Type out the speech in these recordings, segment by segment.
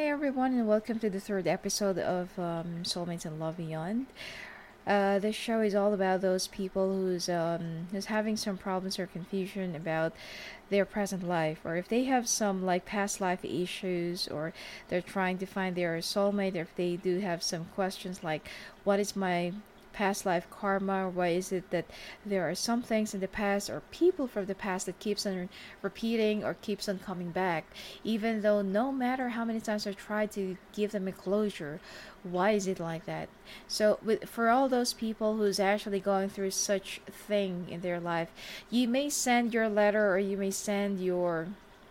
Hi, everyone, and welcome to the third episode of Soulmates and Love Beyond. This show is all about those people who's having some problems or confusion about their present life, or if they have some like past life issues, or they're trying to find their soulmate, or if they do have some questions like, "What is my past life karma? Why is it that there are some things in the past or people from the past that keeps on repeating or keeps on coming back, even though no matter how many times I try to give them a closure? Why is it like that?" So for all those people who's actually going through such thing in their life, you may send your letter or you may send your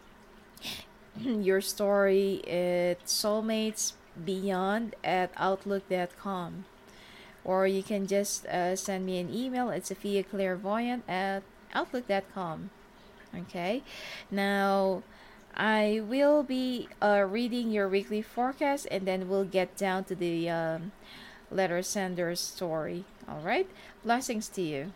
your story at soulmates beyond at outlook.com, or you can just send me an email. It's Sophia Clairvoyant at outlook.com. Okay, now I will be reading your weekly forecast, and then we'll get down to the letter sender's story. All right, blessings to you.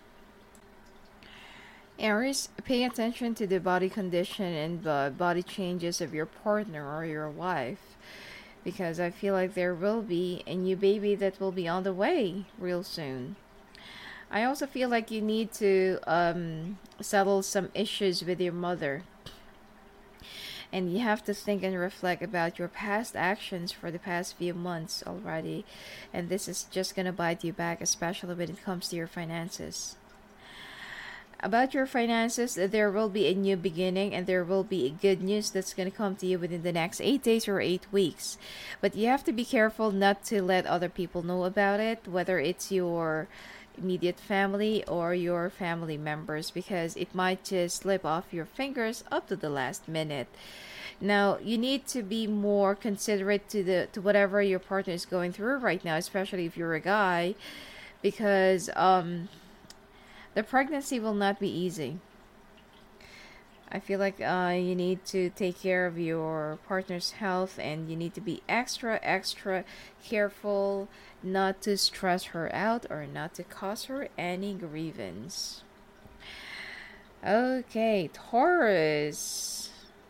Aries, pay attention to the body condition and the body changes of your partner or your wife, because I feel like there will be a new baby that will be on the way real soon. I also feel like you need to settle some issues with your mother, and you have to think and reflect about your past actions for the past few months already, and this is just gonna bite you back, especially when it comes to your finances. About your finances, there will be a new beginning and there will be good news that's going to come to you within the next 8 days or 8 weeks. But you have to be careful not to let other people know about it, whether it's your immediate family or your family members, because it might just slip off your fingers up to the last minute. Now, you need to be more considerate to whatever your partner is going through right now, especially if you're a guy, because the pregnancy will not be easy. I feel like you need to take care of your partner's health, and you need to be extra careful not to stress her out or not to cause her any grievance. Okay, Taurus.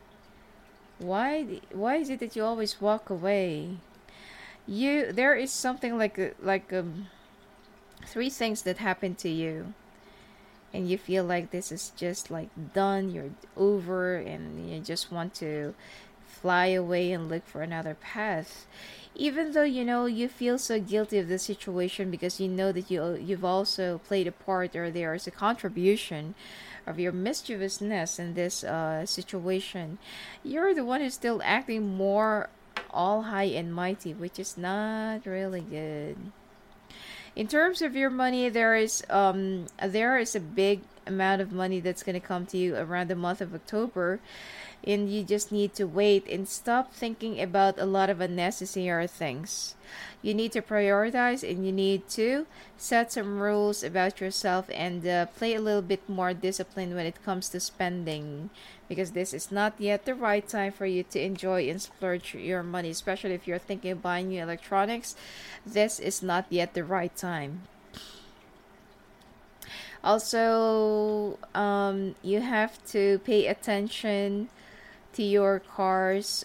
Why is it that you always walk away? There is something like three things that happen to you, and you feel like this is just like done, you're over, and you just want to fly away and look for another path. Even though you know you feel so guilty of the situation, because you know that you've also played a part, or there is a contribution of your mischievousness in this situation. You're the one who's still acting more all high and mighty, which is not really good. In terms of your money, there is a big amount of money that's going to come to you around the month of October, and you just need to wait and stop thinking about a lot of unnecessary things. You need to prioritize, and you need to set some rules about yourself, and play a little bit more discipline when it comes to spending, because this is not yet the right time for you to enjoy and splurge your money, especially if you're thinking of buying new electronics. This is not yet the right time. Also, you have to pay attention to your car's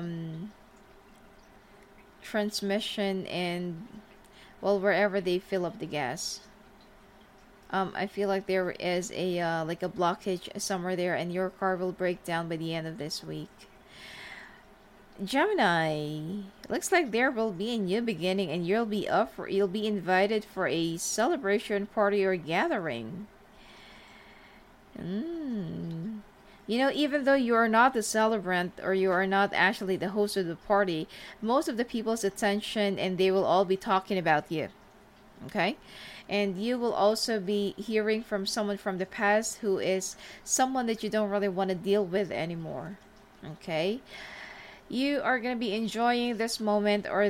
transmission, and well, wherever they fill up the gas. I feel like there is a like a blockage somewhere there, and your car will break down by the end of this week. Gemini, looks like there will be a new beginning, and you'll be invited for a celebration party or gathering. Mm. You know, even though you are not the celebrant, or you are not actually the host of the party, most of the people's attention, and they will all be talking about you. Okay? And you will also be hearing from someone from the past who is someone that you don't really want to deal with anymore. Okay? You are going to be enjoying this moment, or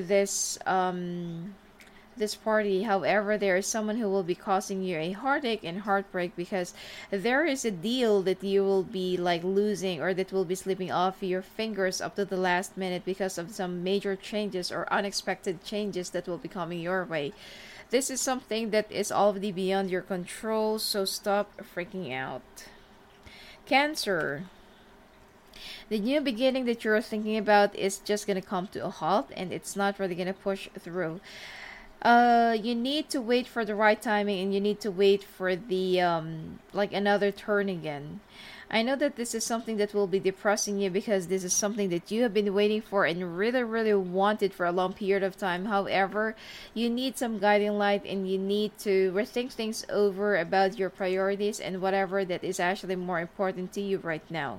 this party. However, there is someone who will be causing you a heartache and heartbreak, because there is a deal that you will be like losing, or that will be slipping off your fingers up to the last minute, because of some major changes or unexpected changes that will be coming your way. This is something that is already beyond your control, so stop freaking out. Cancer. The new beginning that you're thinking about is just gonna come to a halt, and it's not really gonna push through. You need to wait for the right timing, and you need to wait for the like another turn again. I know that this is something that will be depressing you because this is something that you have been waiting for and really, really wanted for a long period of time. However, you need some guiding light, and you need to rethink things over about your priorities and whatever that is actually more important to you right now.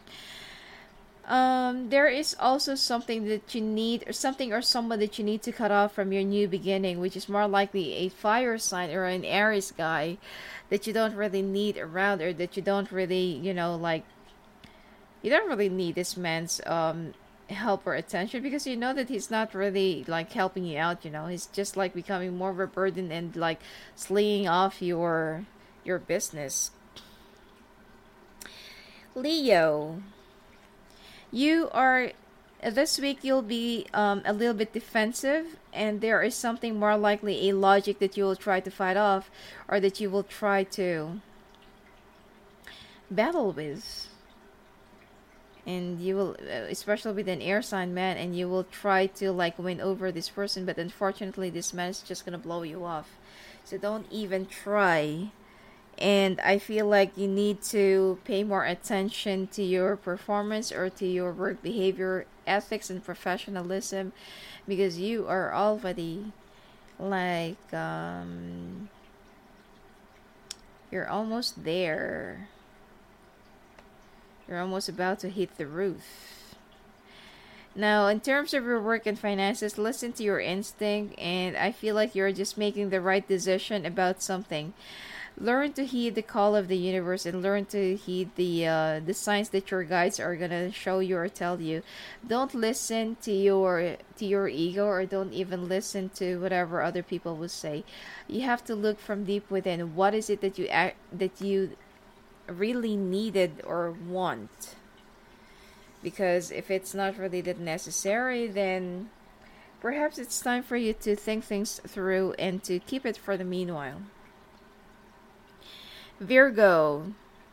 There is also something that you need, or something or someone that you need to cut off from your new beginning, which is more likely a fire sign or an Aries guy that you don't really need around, or that you don't really, like, you don't really need this man's help or attention, because you know that he's not really like helping you out. He's just like becoming more of a burden and like slaying off your business. Leo, you are this week you'll be a little bit defensive, and there is something more likely a logic that you will try to fight off, or that you will try to battle with, and you will especially with an air sign man, and you will try to like win over this person, but unfortunately this man is just gonna blow you off, so don't even try. And I feel like you need to pay more attention to your performance, or to your work behavior, ethics, and professionalism, because you are already like you're almost there. You're almost about to hit the roof. Now, in terms of your work and finances, listen to your instinct, and I feel like you're just making the right decision about something. Learn to heed the call of the universe, and learn to heed the signs that your guides are gonna show you or tell you. Don't listen to your ego, or don't even listen to whatever other people will say. You have to look from deep within. What is it that you really needed or want? Because if it's not really that necessary, then perhaps it's time for you to think things through and to keep it for the meanwhile. Virgo,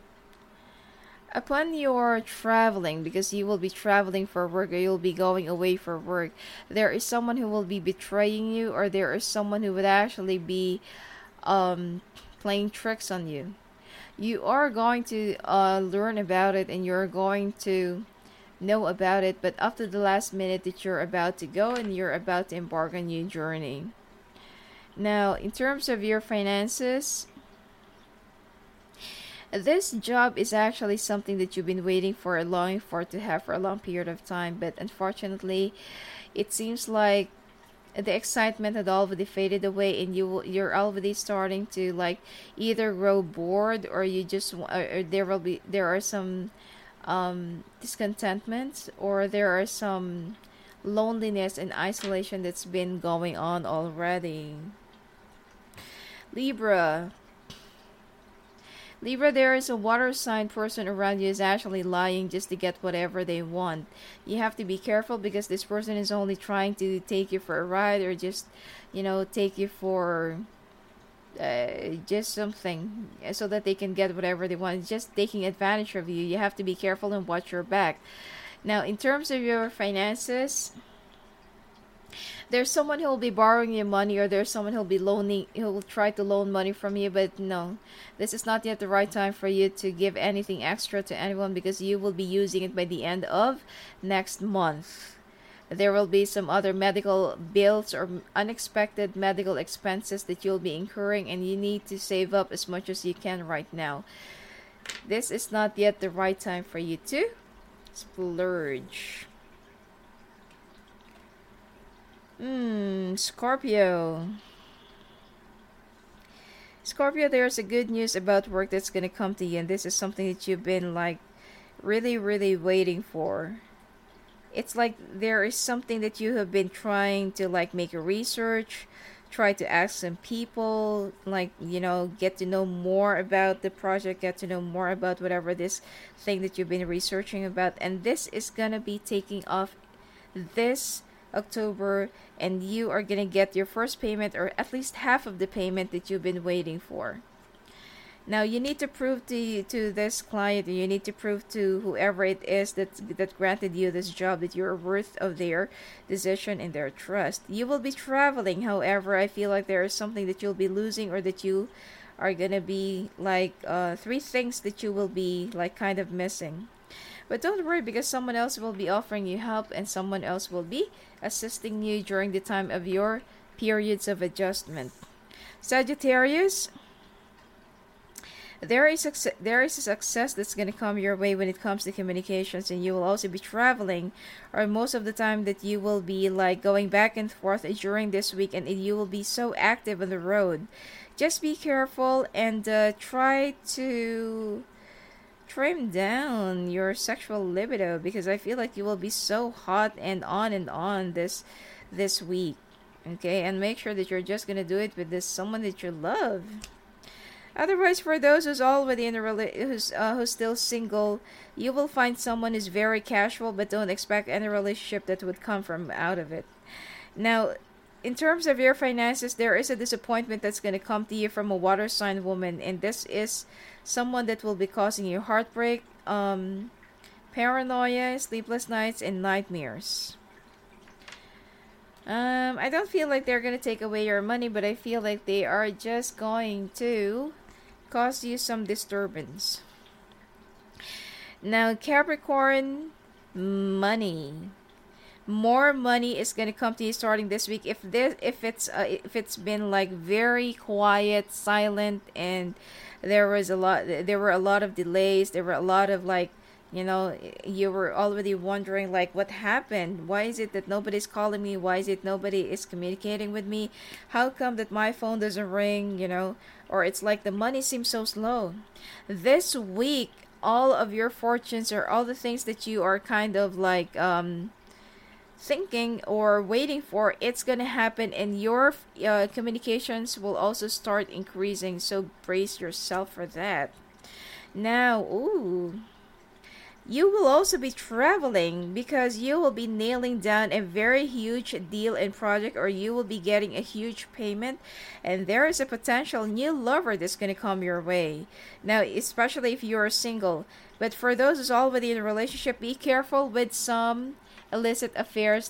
upon your traveling, because you will be traveling for work, or you'll be going away for work, there is someone who will be betraying you, or there is someone who would actually be playing tricks on you. You are going to learn about it, and you're going to know about it, but up to the last minute that you're about to go and you're about to embark on a new journey. Now, in terms of your finances, this job is actually something that you've been waiting for and longing for to have for a long period of time, but unfortunately, it seems like the excitement had already faded away, and you're already starting to like either grow bored, or you just or there are some discontentment, or there are some loneliness and isolation that's been going on already. Libra, there is a water sign person around you is actually lying just to get whatever they want. You have to be careful, because this person is only trying to take you for a ride, or just, take you for just something, so that they can get whatever they want. It's just taking advantage of you. You have to be careful and watch your back. Now, in terms of your finances, there's someone who will be borrowing you money, or there's someone who will try to loan money from you, but no, this is not yet the right time for you to give anything extra to anyone, because you will be using it by the end of next month. There will be some other medical bills or unexpected medical expenses that you'll be incurring, and you need to save up as much as you can right now. This is not yet the right time for you to splurge. Scorpio. Scorpio, there's a good news about work that's gonna come to you, and this is something that you've been like really, really waiting for. It's like there is something that you have been trying to like make a research, try to ask some people, like, get to know more about the project, get to know more about whatever this thing that you've been researching about, and this is gonna be taking off this October, and you are gonna get your first payment, or at least half of the payment that you've been waiting for. Now you need to prove to this client, you need to prove to whoever it is that granted you this job, that you're worth of their decision and their trust. You will be traveling, however, I feel like there is something that you'll be losing, or that you are gonna be like three things that you will be like kind of missing. But don't worry, because someone else will be offering you help, and someone else will be assisting you during the time of your periods of adjustment. Sagittarius, there is a success that's going to come your way when it comes to communications, and you will also be traveling, or most of the time that you will be like going back and forth during this week, and you will be so active on the road. Just be careful, and try to trim down your sexual libido, because I feel like you will be so hot and on this week. Okay, and make sure that you're just gonna do it with this someone that you love. Otherwise, for those who's already in a who's still single, you will find someone who's very casual, but don't expect any relationship that would come from out of it. Now, in terms of your finances, there is a disappointment that's going to come to you from a water sign woman, and this is someone that will be causing you heartbreak, paranoia, sleepless nights, and nightmares. I don't feel like they're gonna take away your money, but I feel like they are just going to cause you some disturbance. Now, Capricorn, money. More money is gonna come to you starting this week. If it's been like very quiet, silent, and there were a lot of delays. There were a lot of like, you were already wondering like what happened. Why is it that nobody's calling me? Why is it nobody is communicating with me? How come that my phone doesn't ring? Or it's like the money seems so slow. This week, all of your fortunes, or all the things that you are kind of like thinking or waiting for, it's gonna happen, and your communications will also start increasing, so brace yourself for that. Now, ooh, you will also be traveling, because you will be nailing down a very huge deal and project, or you will be getting a huge payment, and there is a potential new lover that's going to come your way. Now, especially if you're single. But for those who's already in a relationship, be careful with some illicit affairs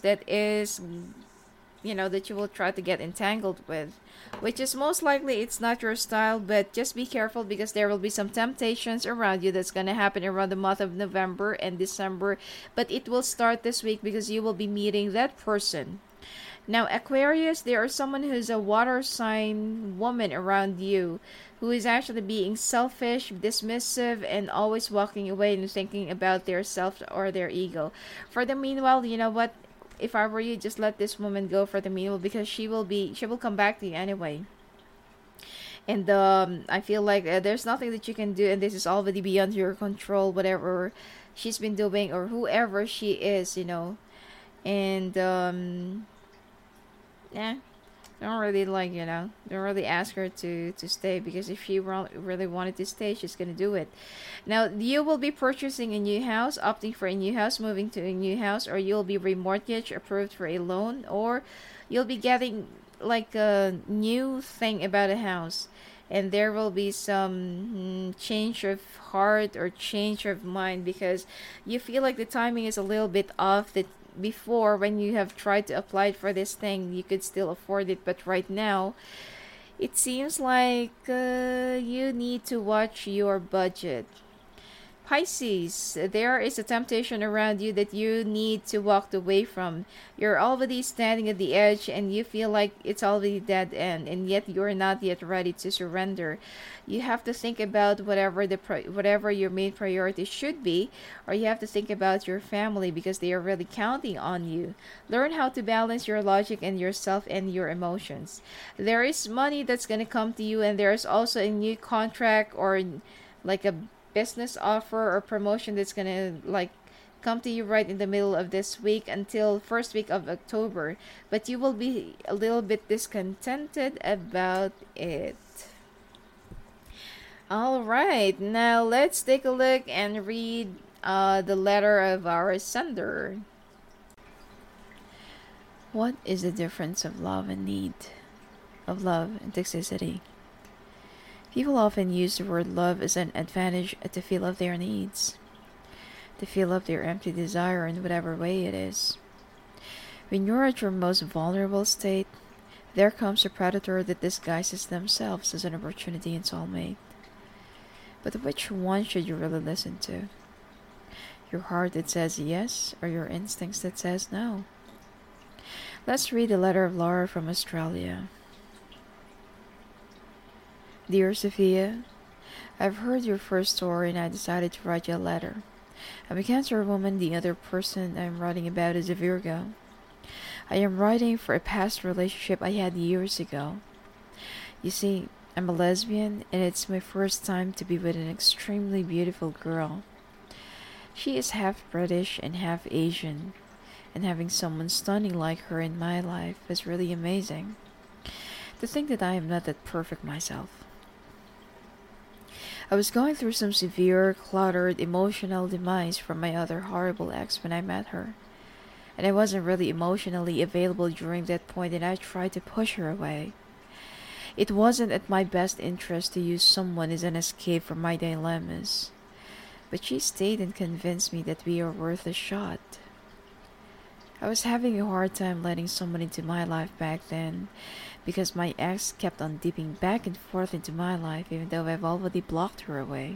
that you will try to get entangled with, which is most likely it's not your style. But just be careful, because there will be some temptations around you that's going to happen around the month of November and December, but it will start this week, because you will be meeting that person. Now, Aquarius, there is someone who's a water sign woman around you, who is actually being selfish, dismissive, and always walking away and thinking about their self or their ego. For the meanwhile, you know what? If I were you, just let this woman go for the meanwhile, because she will come back to you anyway. And I feel like there's nothing that you can do, and this is already beyond your control. Whatever she's been doing, or whoever she is, and yeah, don't really don't really ask her to stay, because if she really wanted to stay, she's gonna do it. Now, you will be purchasing a new house, opting for a new house, moving to a new house, or you'll be remortgage approved for a loan, or you'll be getting like a new thing about a house, and there will be some change of heart or change of mind, because you feel like the timing is a little bit off. That before, when you have tried to apply for this thing, you could still afford it, but right now it seems like you need to watch your budget. Pisces, there is a temptation around you that you need to walk away from. You're already standing at the edge, and you feel like it's already dead end, and yet you're not yet ready to surrender. You have to think about whatever your main priority should be, or you have to think about your family, because they are really counting on you. Learn how to balance your logic and yourself and your emotions. There is money that's going to come to you, and there's also a new contract, or like a business offer or promotion that's gonna like come to you right in the middle of this week until first week of October, but you will be a little bit discontented about it. All right, now let's take a look and read the letter of our sender. What is the difference of love and need, of love and toxicity? People often use the word love as an advantage to fill up their needs, to fill up their empty desire in whatever way it is. When you're at your most vulnerable state, there comes a predator that disguises themselves as an opportunity and soulmate. But which one should you really listen to? Your heart that says yes, or your instincts that says no? Let's read the letter of Laura from Australia. Dear Sophia, I've heard your first story and I decided to write you a letter. I'm a Cancer woman. The other person I'm writing about is a Virgo. I am writing for a past relationship I had years ago. You see, I'm a lesbian and it's my first time to be with an extremely beautiful girl. She is half British and half Asian, and having someone stunning like her in my life is really amazing. To think that I am not that perfect myself. I was going through some severe, cluttered, emotional demise from my other horrible ex when I met her. And I wasn't really emotionally available during that point and I tried to push her away. It wasn't at my best interest to use someone as an escape from my dilemmas. But she stayed and convinced me that we are worth a shot. I was having a hard time letting someone into my life back then because my ex kept on dipping back and forth into my life even though I've already blocked her away.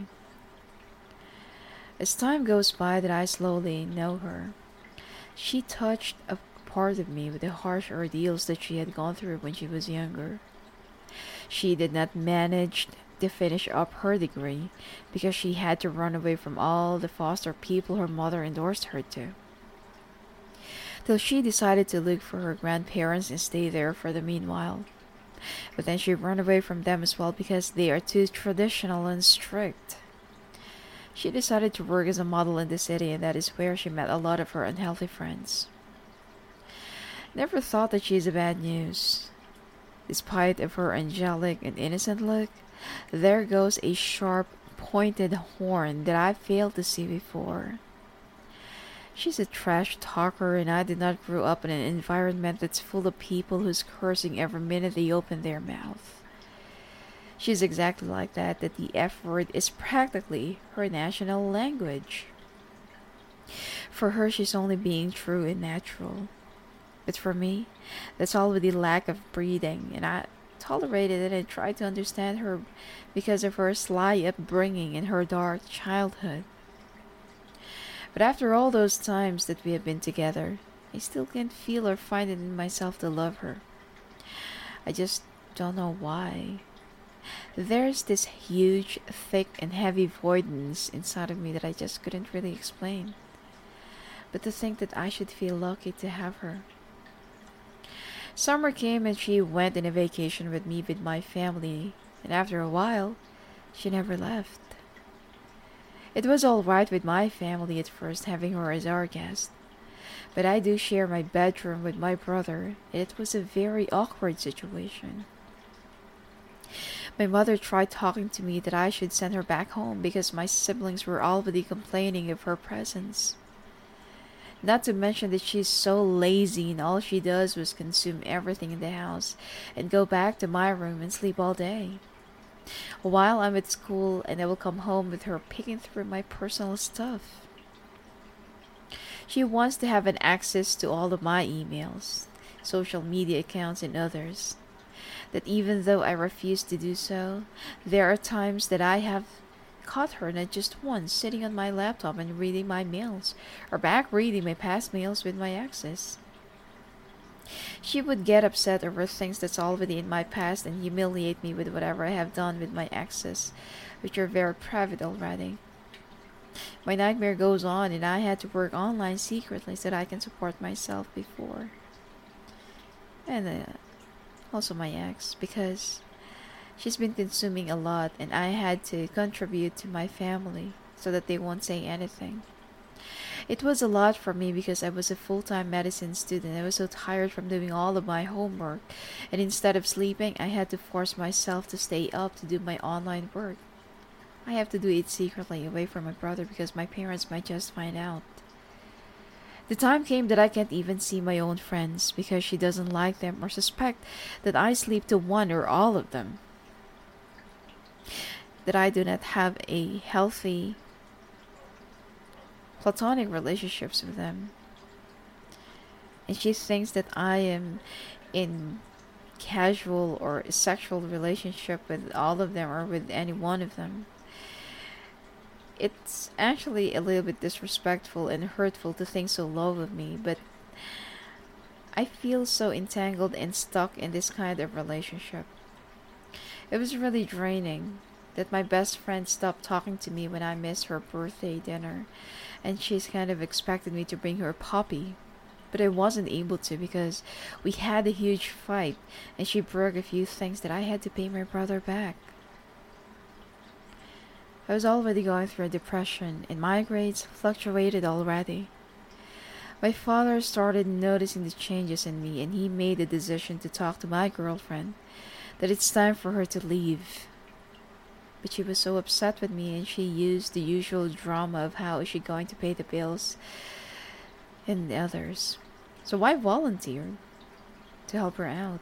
As time goes by that I slowly know her, she touched a part of me with the harsh ordeals that she had gone through when she was younger. She did not manage to finish up her degree because she had to run away from all the foster people her mother endorsed her to. Till she decided to look for her grandparents and stay there for the meanwhile. But then she ran away from them as well because they are too traditional and strict. She decided to work as a model in the city and that is where she met a lot of her unhealthy friends. Never thought that she's a bad news. Despite of her angelic and innocent look, there goes a sharp, pointed horn that I failed to see before. She's a trash talker and I did not grow up in an environment that's full of people who's cursing every minute they open their mouth. She's exactly like that the F word is practically her national language. For her, she's only being true and natural. But for me, that's all with the lack of breeding, and I tolerated it and tried to understand her because of her sly upbringing and her dark childhood. But after all those times that we have been together, I still can't feel or find it in myself to love her. I just don't know why. There's this huge, thick, and heavy voidness inside of me that I just couldn't really explain. But to think that I should feel lucky to have her. Summer came and she went on a vacation with me with my family, and after a while, she never left. It was alright with my family at first having her as our guest, but I do share my bedroom with my brother, and it was a very awkward situation. My mother tried talking to me that I should send her back home because my siblings were already complaining of her presence. Not to mention that she's so lazy and all she does was consume everything in the house and go back to my room and sleep all day. While I'm at school and I will come home with her picking through my personal stuff. She wants to have an access to all of my emails, social media accounts and others. That even though I refuse to do so, there are times that I have caught her not just once sitting on my laptop and reading my mails, or back reading my past mails with my exes. She would get upset over things that's already in my past and humiliate me with whatever I have done with my exes, which are very private already. My nightmare goes on and I had to work online secretly so that I can support myself before. And also my ex, because she's been consuming a lot and I had to contribute to my family so that they won't say anything. It was a lot for me because I was a full-time medicine student. I was so tired from doing all of my homework, and instead of sleeping, I had to force myself to stay up to do my online work. I have to do it secretly away from my brother because my parents might just find out. The time came that I can't even see my own friends because she doesn't like them or suspect that I sleep to one or all of them. that I do not have a healthy platonic relationships with them. And she thinks that I am in casual or sexual relationship with all of them or with any one of them. It's actually a little bit disrespectful and hurtful to think so low of me, but I feel so entangled and stuck in this kind of relationship. It was really draining that my best friend stopped talking to me when I missed her birthday dinner, and she's kind of expected me to bring her a puppy. But I wasn't able to because we had a huge fight, and she broke a few things that I had to pay my brother back. I was already going through a depression, and my grades fluctuated already. My father started noticing the changes in me, and he made the decision to talk to my girlfriend that it's time for her to leave. But she was so upset with me, and she used the usual drama of how is she going to pay the bills and the others. So I volunteered to help her out.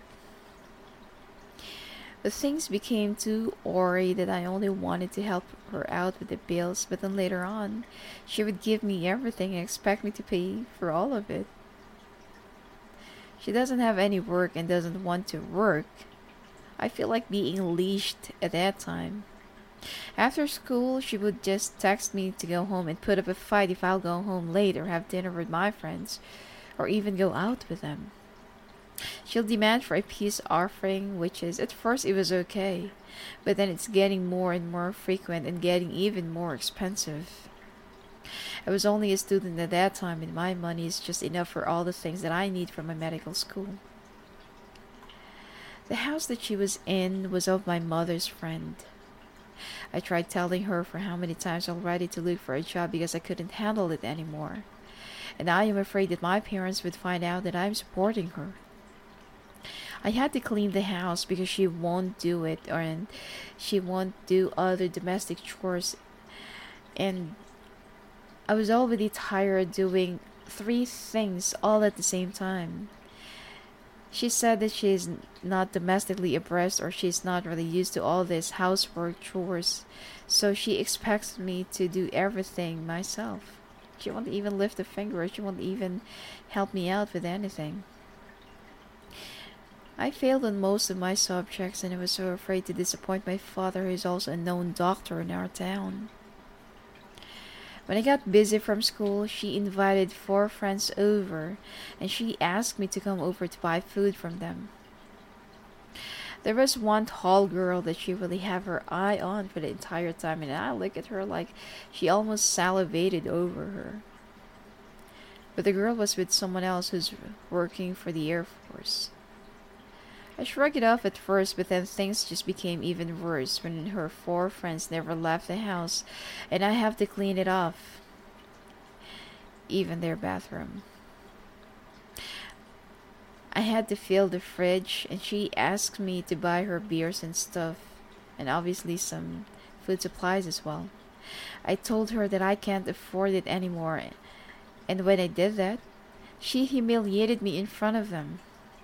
But things became too awry that I only wanted to help her out with the bills, but then later on, she would give me everything and expect me to pay for all of it. She doesn't have any work and doesn't want to work. I feel like being leashed at that time. After school, she would just text me to go home and put up a fight if I'll go home late or have dinner with my friends, or even go out with them. She'll demand for a peace offering, which is, at first it was okay, but then it's getting more and more frequent and getting even more expensive. I was only a student at that time, and my money is just enough for all the things that I need from my medical school. The house that she was in was of my mother's friend. I tried telling her for how many times already to look for a job because I couldn't handle it anymore. And I am afraid that my parents would find out that I'm supporting her. I had to clean the house because she won't do it, and she won't do other domestic chores. And I was already tired doing 3 things all at the same time. She said that she's not domestically abreast or she's not really used to all this housework chores, so she expects me to do everything myself. She won't even lift a finger, she won't even help me out with anything. I failed on most of my subjects and I was so afraid to disappoint my father, who is also a known doctor in our town. When I got busy from school, she invited 4 friends over and she asked me to come over to buy food from them. There was one tall girl that she really had her eye on for the entire time, and I looked at her like she almost salivated over her. But the girl was with someone else who's working for the Air Force. I shrugged it off at first, but then things just became even worse when her 4 friends never left the house, and I have to clean it off. Even their bathroom. I had to fill the fridge, and she asked me to buy her beers and stuff, and obviously some food supplies as well. I told her that I can't afford it anymore, and when I did that, she humiliated me in front of them.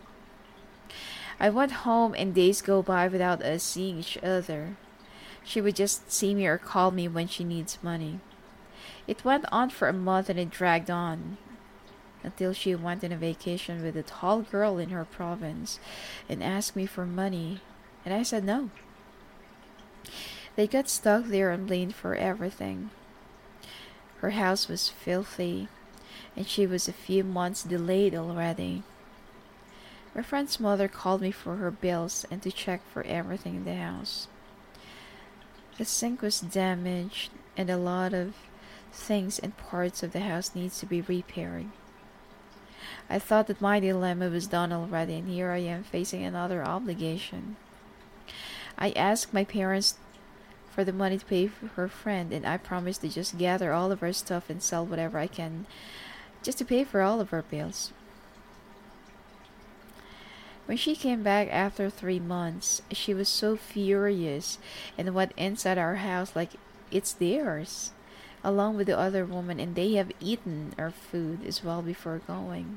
I went home and days go by without us seeing each other. She would just see me or call me when she needs money. It went on for a month and it dragged on until she went on a vacation with a tall girl in her province and asked me for money, and I said no. They got stuck there and blamed for everything. Her house was filthy, and she was a few months delayed already. My friend's mother called me for her bills and to check for everything in the house. The sink was damaged and a lot of things and parts of the house needs to be repaired. I thought that my dilemma was done already, and here I am facing another obligation. I asked my parents for the money to pay for her friend, and I promised to just gather all of her stuff and sell whatever I can just to pay for all of her bills. When she came back after 3 months, she was so furious and went inside our house like it's theirs, along with the other woman, and they have eaten our food as well before going.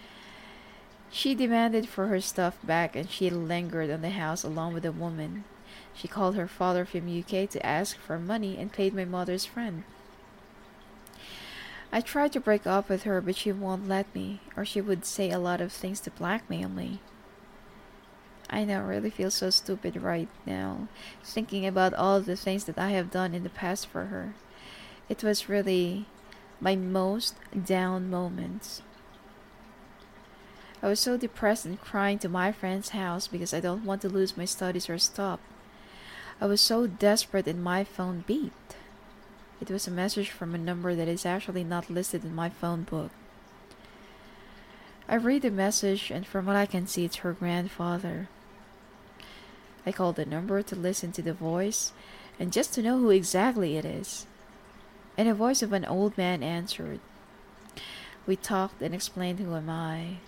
She demanded for her stuff back and she lingered on the house along with the woman. She called her father from UK to ask for money and paid my mother's friend. I tried to break up with her, but she won't let me, or she would say a lot of things to blackmail me. I now really feel so stupid right now, thinking about all the things that I have done in the past for her. It was really my most down moments. I was so depressed and crying to my friend's house because I don't want to lose my studies or stop. I was so desperate and my phone beeped. It was a message from a number that is actually not listed in my phone book. I read the message, and from what I can see, it's her grandfather. I called the number to listen to the voice and just to know who exactly it is. And the voice of an old man answered. We talked and explained who am I.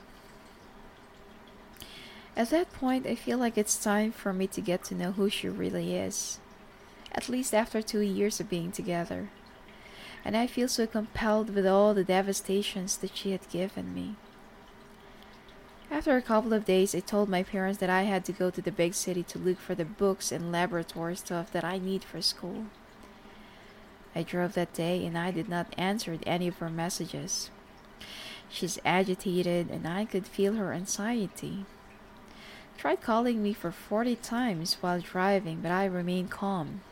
At that point, I feel like it's time for me to get to know who she really is. At least after 2 years of being together. And I feel so compelled with all the devastations that she had given me. After a couple of days, I told my parents that I had to go to the big city to look for the books and laboratory stuff that I need for school. I drove that day and I did not answer any of her messages. She's agitated and I could feel her anxiety. Tried calling me for 40 times while driving, but I remained calm.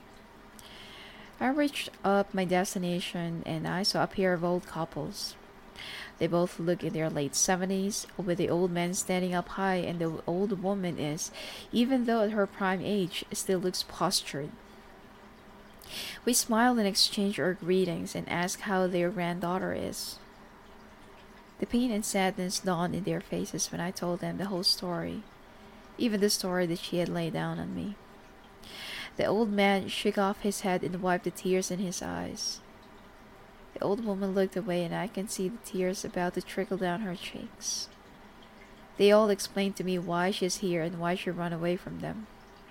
I reached up my destination and I saw a pair of old couples. They both look in their late 70s, with the old man standing up high and the old woman is, even though at her prime age, still looks postured. We smiled and exchanged our greetings and asked how their granddaughter is. The pain and sadness dawned in their faces when I told them the whole story, even the story that she had laid down on me. The old man shook off his head and wiped the tears in his eyes. The old woman looked away and I can see the tears about to trickle down her cheeks. They all explained to me why she's here and why she ran away from them.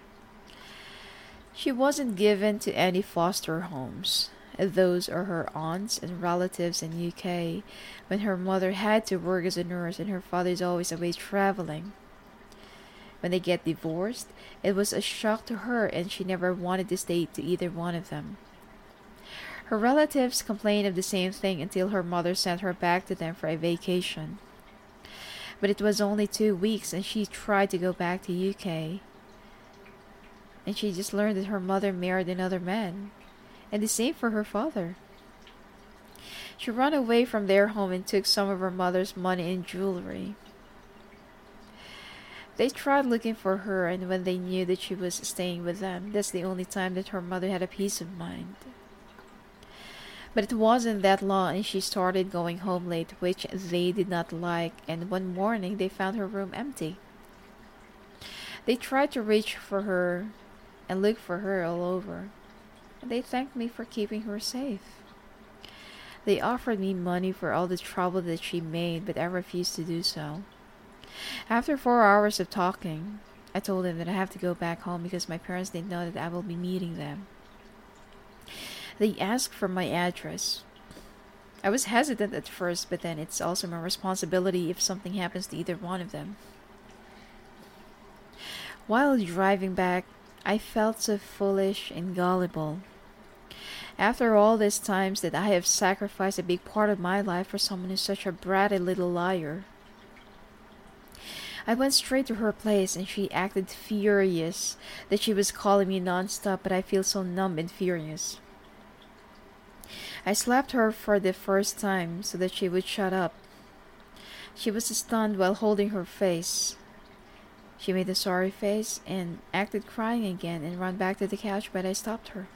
She wasn't given to any foster homes. Those are her aunts and relatives in UK when her mother had to work as a nurse and her father is always away traveling. When they get divorced, it was a shock to her and she never wanted to stay to either one of them. Her relatives complained of the same thing until her mother sent her back to them for a vacation. But it was only 2 weeks and she tried to go back to UK. And she just learned that her mother married another man. And the same for her father. She ran away from their home and took some of her mother's money and jewelry. They tried looking for her, and when they knew that she was staying with them, that's the only time that her mother had a peace of mind. But it wasn't that long and she started going home late, which they did not like, and one morning they found her room empty. They tried to reach for her and look for her all over. And they thanked me for keeping her safe. They offered me money for all the trouble that she made, but I refused to do so. After 4 hours of talking, I told them that I have to go back home because my parents didn't know that I will be meeting them. They asked for my address. I was hesitant at first, but then it's also my responsibility if something happens to either one of them. While driving back, I felt so foolish and gullible. After all these times that I have sacrificed a big part of my life for someone who's such a bratty little liar. I went straight to her place and she acted furious that she was calling me non-stop, but I feel so numb and furious. I slapped her for the first time so that she would shut up. She was stunned while holding her face. She made a sorry face and acted crying again and ran back to the couch, but I stopped her.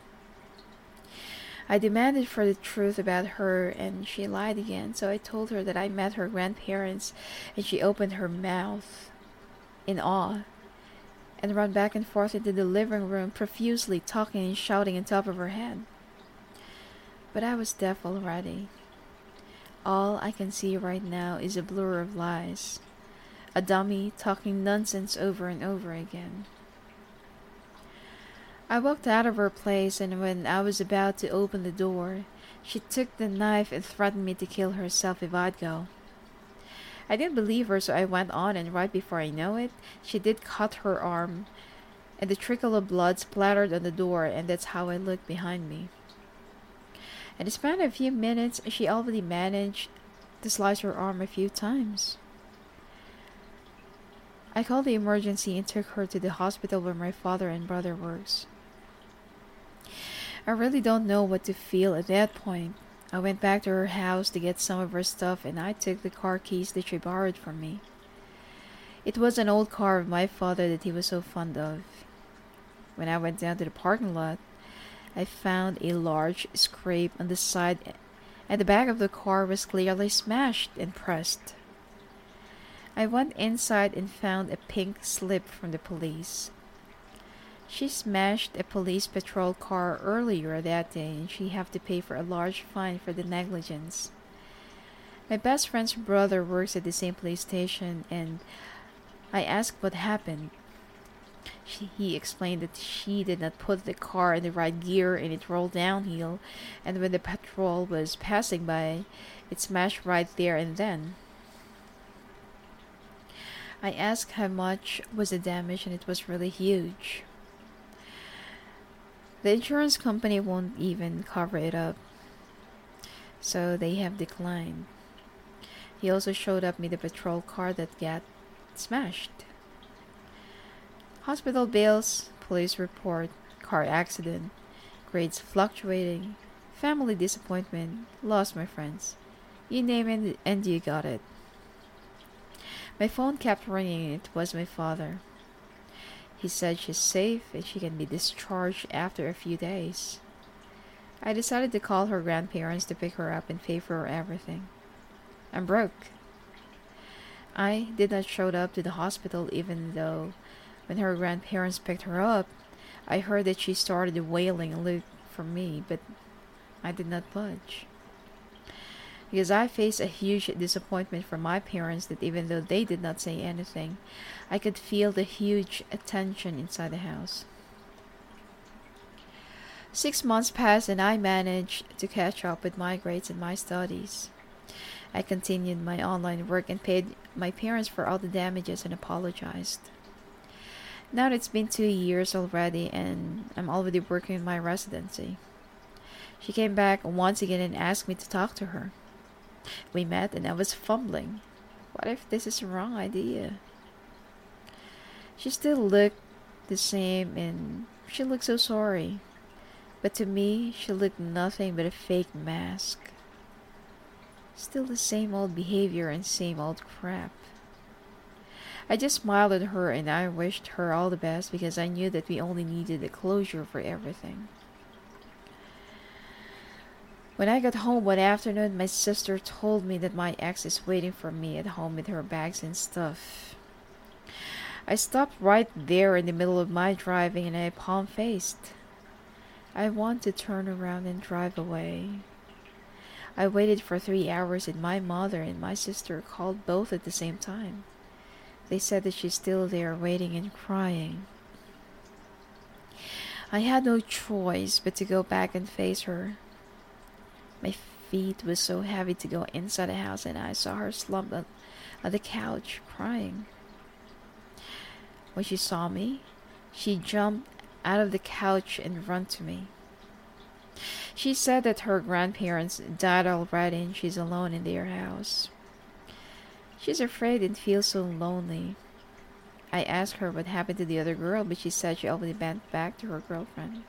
I demanded for the truth about her and she lied again, so I told her that I met her grandparents and she opened her mouth in awe and ran back and forth into the living room profusely talking and shouting on top of her head. But I was deaf already. All I can see right now is a blur of lies. A dummy talking nonsense over and over again. I walked out of her place, and when I was about to open the door, she took the knife and threatened me to kill herself if I'd go. I didn't believe her, so I went on, and right before I know it, she did cut her arm and the trickle of blood splattered on the door, and that's how I looked behind me. In the span of a few minutes, she already managed to slice her arm a few times. I called the emergency and took her to the hospital where my father and brother works. I really don't know what to feel at that point. I went back to her house to get some of her stuff, and I took the car keys that she borrowed from me. It was an old car of my father that he was so fond of. When I went down to the parking lot, I found a large scrape on the side, and the back of the car was clearly smashed and pressed. I went inside and found a pink slip from the police. She smashed a police patrol car earlier that day, and she had to pay for a large fine for the negligence. My best friend's brother works at the same police station, and I asked what happened. He explained that she did not put the car in the right gear and it rolled downhill, and when the patrol was passing by, it smashed right there and then. I asked how much was the damage, and it was really huge. The insurance company won't even cover it up, so they have declined. He also showed up me the patrol car that got smashed. Hospital bills, police report, car accident, grades fluctuating, family disappointment, lost my friends. You name it and you got it. My phone kept ringing, and it was my father. He said she's safe and she can be discharged after a few days. I decided to call her grandparents to pick her up and pay for everything. I'm broke. I did not show up to the hospital, even though when her grandparents picked her up, I heard that she started wailing and looked for me, but I did not budge. Because I faced a huge disappointment from my parents that even though they did not say anything, I could feel the huge attention inside the house. 6 months passed and I managed to catch up with my grades and my studies. I continued my online work and paid my parents for all the damages and apologized. Now it's been 2 years already and I'm already working in my residency. She came back once again and asked me to talk to her. We met and I was fumbling. What if this is the wrong idea? She still looked the same and she looked so sorry. But to me, she looked nothing but a fake mask. Still the same old behavior and same old crap. I just smiled at her and I wished her all the best because I knew that we only needed a closure for everything. When I got home one afternoon, my sister told me that my ex is waiting for me at home with her bags and stuff. I stopped right there in the middle of my driving and I palm-faced. I want to turn around and drive away. I waited for 3 hours and my mother and my sister called both at the same time. They said that she's still there waiting and crying. I had no choice but to go back and face her. My feet were so heavy to go inside the house and I saw her slumped on the couch crying. When she saw me, she jumped out of the couch and ran to me. She said that her grandparents died already and she's alone in their house. She's afraid and feels so lonely. I asked her what happened to the other girl, but she said she already went back to her girlfriend.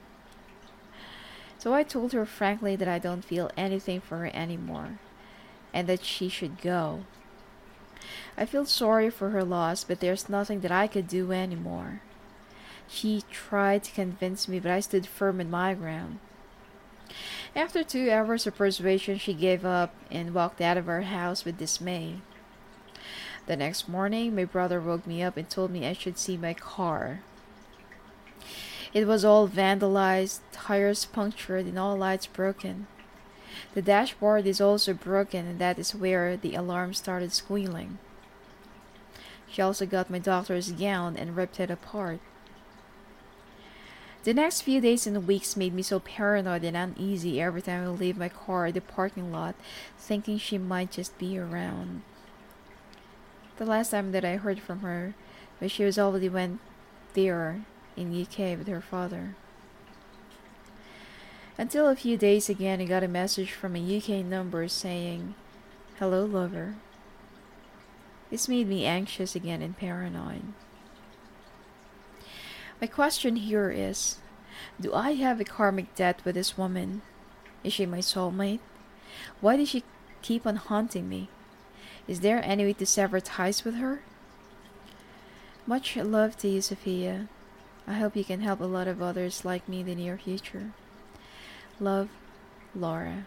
So I told her frankly that I don't feel anything for her anymore, and that she should go. I feel sorry for her loss, but there's nothing that I could do anymore. She tried to convince me, but I stood firm in my ground. After 2 hours of persuasion, she gave up and walked out of our house with dismay. The next morning, my brother woke me up and told me I should see my car. It was all vandalized, tires punctured, and all lights broken. The dashboard is also broken, and that is where the alarm started squealing. She also got my doctor's gown and ripped it apart. The next few days and weeks made me so paranoid and uneasy every time I would leave my car at the parking lot, thinking she might just be around. The last time that I heard from her, when she was already went there, in UK with her father. Until a few days again, I got a message from a UK number saying, "Hello, lover." This made me anxious again and paranoid. My question here is, do I have a karmic debt with this woman? Is she my soulmate? Why does she keep on haunting me? Is there any way to sever ties with her? Much love to you, Sophia. I hope you can help a lot of others like me in the near future. Love, Laura.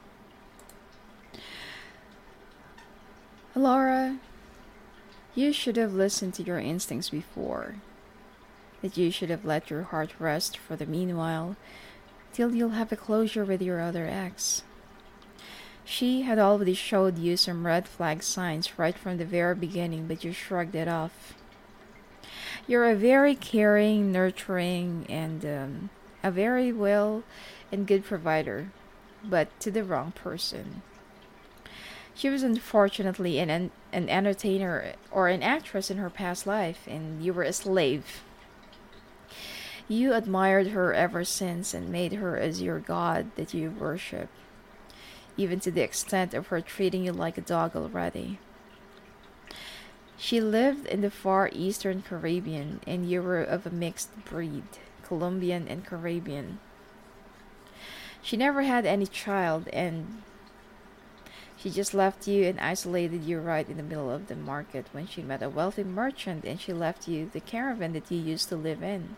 Laura, you should have listened to your instincts before. That you should have let your heart rest for the meanwhile, till you'll have a closure with your other ex. She had already showed you some red flag signs right from the very beginning, but you shrugged it off. You're a very caring, nurturing, and a very well and good provider, but to the wrong person. She was unfortunately an entertainer or an actress in her past life, and you were a slave. You admired her ever since and made her as your god that you worship, even to the extent of her treating you like a dog already. She lived in the far eastern Caribbean, and you were of a mixed breed, Colombian and Caribbean. She never had any child, and she just left you and isolated you right in the middle of the market when she met a wealthy merchant and she left you the caravan that you used to live in.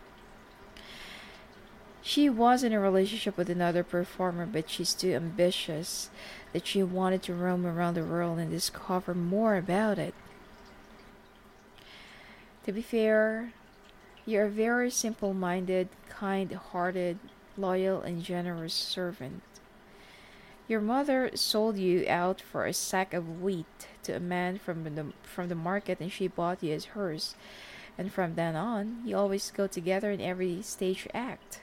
She was in a relationship with another performer, but she's too ambitious that she wanted to roam around the world and discover more about it. To be fair, you're a very simple minded, kind hearted, loyal, and generous servant. Your mother sold you out for a sack of wheat to a man from the market, and she bought you as hers. And from then on, you always go together in every stage act.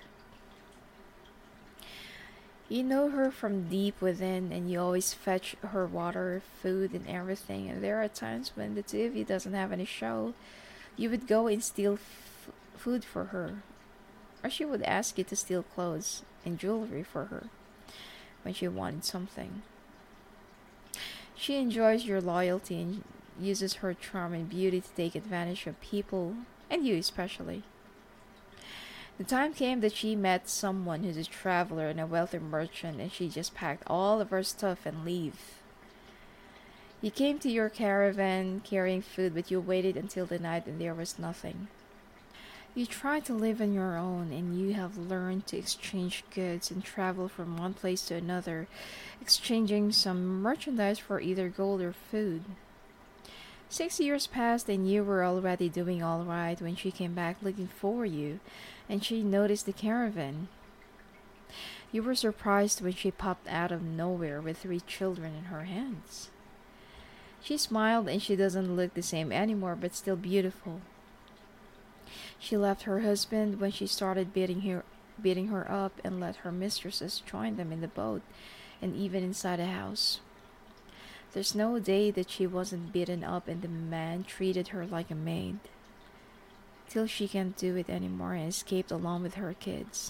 You know her from deep within, and you always fetch her water, food, and everything. And there are times when the two of you doesn't have any show. You would go and steal food for her, or she would ask you to steal clothes and jewelry for her when she wanted something. She enjoys your loyalty and uses her charm and beauty to take advantage of people, and you especially. The time came that she met someone who's a traveler and a wealthy merchant, and she just packed all of her stuff and leave. You came to your caravan carrying food, but you waited until the night and there was nothing. You try to live on your own, and you have learned to exchange goods and travel from one place to another, exchanging some merchandise for either gold or food. 6 years passed, and you were already doing all right when she came back looking for you, and she noticed the caravan. You were surprised when she popped out of nowhere with 3 children in her hands. She smiled, and she doesn't look the same anymore, but still beautiful. She left her husband when she started beating her up, and let her mistresses join them in the boat and even inside the house. There's no day that she wasn't beaten up, and the man treated her like a maid, till she can't do it anymore and escaped along with her kids.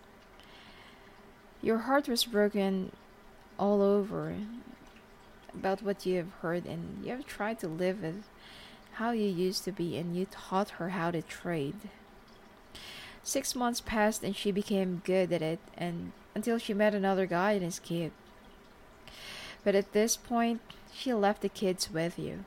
Your heart was broken all over about what you have heard, and you have tried to live with how you used to be, and you taught her how to trade. 6 months passed, and she became good at it, and until she met another guy and escaped. But at this point, she left the kids with you.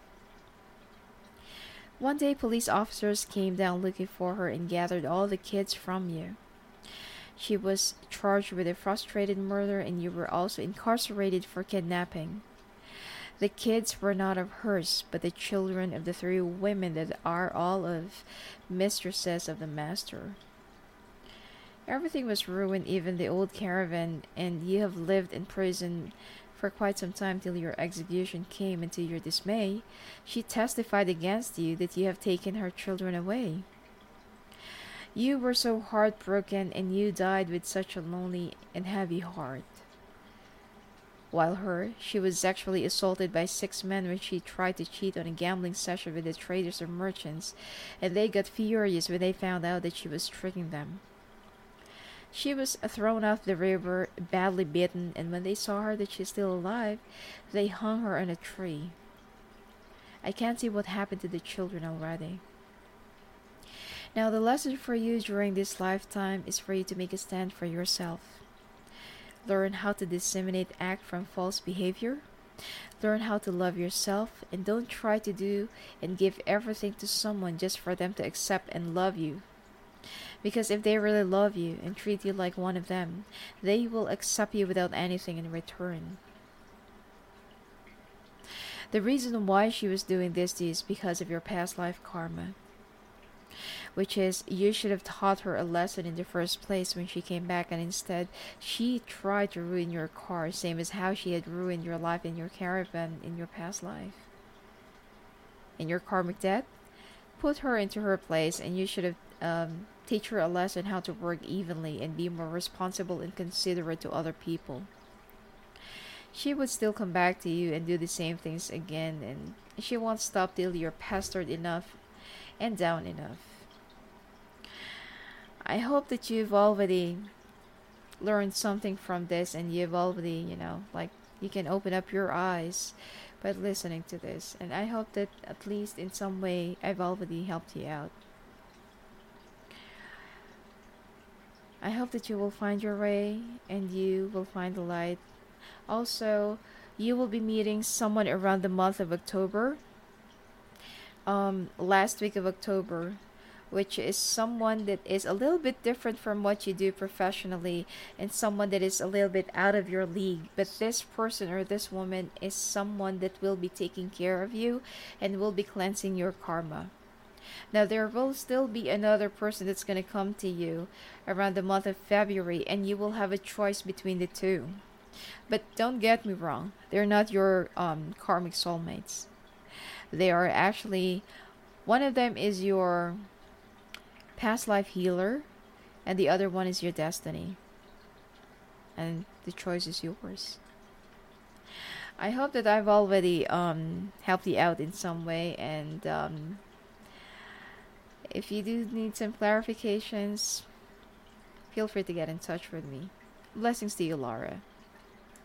One day, police officers came down looking for her and gathered all the kids from you. She was charged with a frustrated murder, and you were also incarcerated for kidnapping. The kids were not of hers, but the children of the 3 women that are all of mistresses of the master. Everything was ruined, even the old caravan, and you have lived in prison for quite some time till your execution came, and to your dismay, she testified against you that you have taken her children away. You were so heartbroken, and you died with such a lonely and heavy heart. While she was sexually assaulted by 6 men when she tried to cheat on a gambling session with the traders or merchants, and they got furious when they found out that she was tricking them. She was thrown off the river, badly bitten, and when they saw her that she's still alive, they hung her on a tree. I can't see what happened to the children already. Now, the lesson for you during this lifetime is for you to make a stand for yourself. Learn how to disseminate act from false behavior. Learn how to love yourself, and don't try to do and give everything to someone just for them to accept and love you. Because if they really love you and treat you like one of them, they will accept you without anything in return. The reason why she was doing this to you is because of your past life karma, which is you should have taught her a lesson in the first place when she came back, and instead she tried to ruin your car, same as how she had ruined your life in your caravan in your past life. In your karmic debt, put her into her place, and you should have teach her a lesson how to work evenly and be more responsible and considerate to other people. She would still come back to you and do the same things again, and she won't stop till you're pestered enough and down enough. I hope that you've already learned something from this, and you've already, you can open up your eyes by listening to this. And I hope that at least in some way I've already helped you out. I hope that you will find your way and you will find the light. Also, you will be meeting someone around the month of October, last week of October, which is someone that is a little bit different from what you do professionally, and someone that is a little bit out of your league. But this person or this woman is someone that will be taking care of you and will be cleansing your karma. Now, there will still be another person that's going to come to you around the month of February, and you will have a choice between the two. But don't get me wrong, they're not your karmic soulmates. They are actually, one of them is your past life healer, and the other one is your destiny. And the choice is yours. I hope that I've already helped you out in some way, and if you do need some clarifications, feel free to get in touch with me. Blessings to you, Laura.